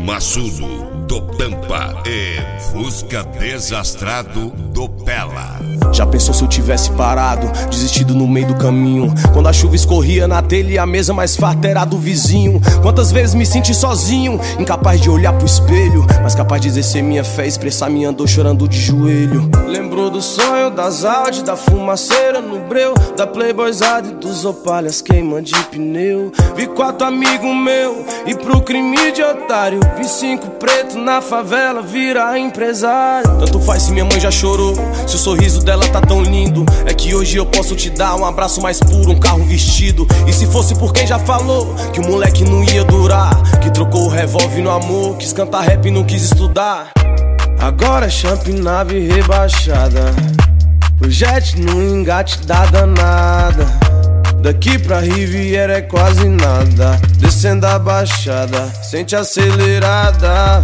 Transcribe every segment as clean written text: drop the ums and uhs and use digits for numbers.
Massudo do Pampa e Fusca Desastrado do Pela. Já pensou se eu tivesse parado, desistido no meio do caminho? Quando a chuva escorria na telha e a mesa mais farta era do vizinho. Quantas vezes me senti sozinho, incapaz de olhar pro espelho, mas capaz de exercer minha fé, expressar minha dor chorando de joelho. Lembrou do sonho, das Audi, da fumaceira no breu, da playboyzada e dos opalhas queima de pneu. Vi 4 amigos meu e pro crime de otário, vi 5 pretos na favela virar empresário. Tanto faz se minha mãe já chorou, se o sorriso dela tá tão lindo. É que hoje eu posso te dar um abraço mais puro, um carro vestido. E se fosse por quem já falou que o moleque não ia durar, que trocou o revólver no amor, quis cantar rap e não quis estudar. Agora é champ nave rebaixada, o jet no engate da danada. Daqui pra Riviera é quase nada, descendo a baixada, sente acelerada.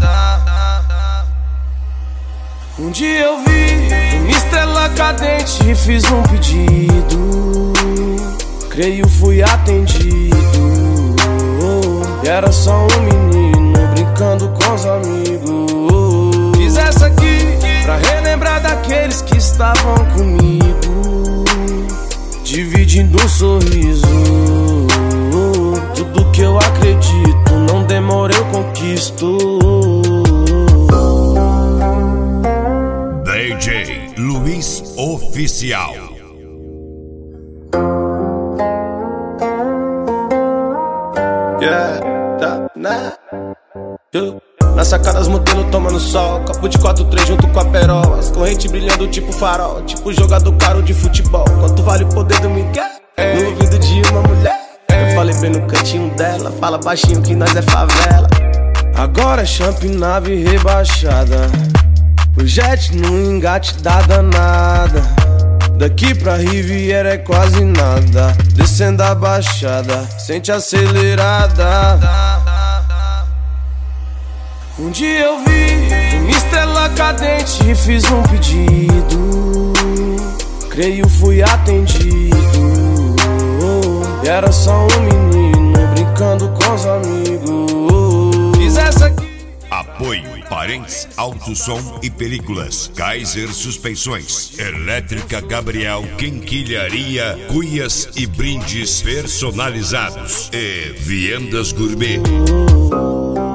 Um dia eu vi uma estrela cadente e fiz um pedido, creio fui atendido. E era só um menino brincando com os amigos. Fiz essa aqui pra relembrar daqueles que estavam comigo, dividindo um sorriso. Tudo que eu acredito, não demora eu conquisto. DJ Luiz Oficial. Na sacada as modelos tomando sol, copo de 4-3 junto com a perola, as correntes brilhando tipo farol, tipo jogador caro de futebol. Quanto vale o poder do Miguel? No ouvido de uma mulher. Eu falei bem no cantinho dela, fala baixinho que nós é favela. Agora é champ nave rebaixada, o jet no engate da danada. Daqui pra Riviera é quase nada, descendo a baixada, sente acelerada. Um dia eu vi uma estrela cadente e fiz um pedido, creio fui atendido. E era só um menino brincando com os amigos. Fiz essa aqui. Apoio Parentes Auto Som e Películas, Kaiser Suspensões, Elétrica Gabriel, Quinquilharia, cuias e brindes personalizados e Viendas Gourmet.